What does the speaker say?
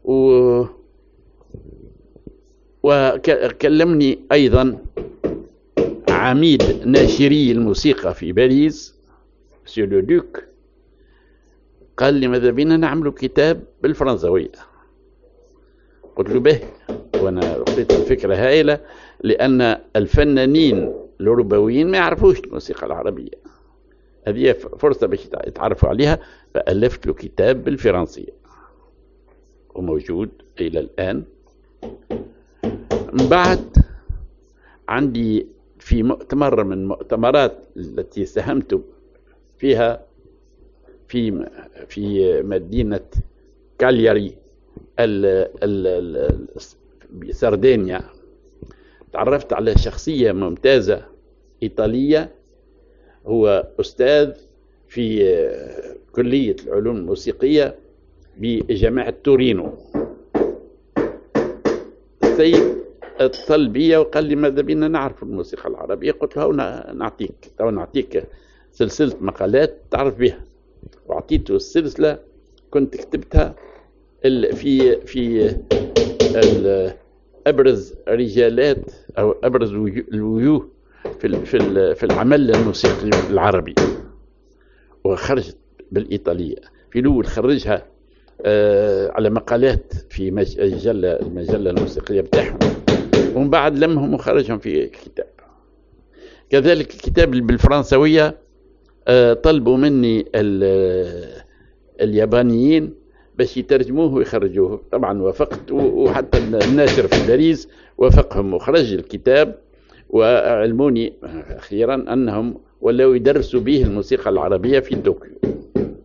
وكلمني أيضا عميد ناشري الموسيقى في باريس مسيو لو دوك، قال لي ماذا بينا نعملوا كتاب بالفرنسوية. قلت له به، وانا لقيت الفكرة هائلة، لأن الفنانين الأوروبيين ما يعرفوش الموسيقى العربية، هذه فرصة باش يتعرفوا عليها. فألفت له كتاب بالفرنسية وموجود إلى الآن. من بعد عندي في مؤتمر من المؤتمرات التي ساهمت فيها في مدينة كالياري سردينيا، تعرفت على شخصية ممتازة إيطالية، هو أستاذ في كلية العلوم الموسيقية بجامعة تورينو. السيد اتصل بي وقال لي ماذا بينا نعرف الموسيقى العربية. قلت له نعطيك سلسلة مقالات تعرف بها، وأعطيته السلسلة كنت كتبتها في أبرز رجالات أو أبرز الوجوه في العمل الموسيقي العربي، وخرجت بالإيطالية. في الأول خرجها على مقالات في المجلة الموسيقية بتاعهم، ومن بعد لمهم وخرجهم في كتاب. كذلك الكتاب بالفرنسوية طلبوا مني اليابانيين باش يترجموه ويخرجوه، طبعا وافقت، وحتى الناشر في باريس وافقهم وخرج الكتاب. وعلموني أخيرا أنهم ولو يدرسوا به الموسيقى العربية في طوكيو.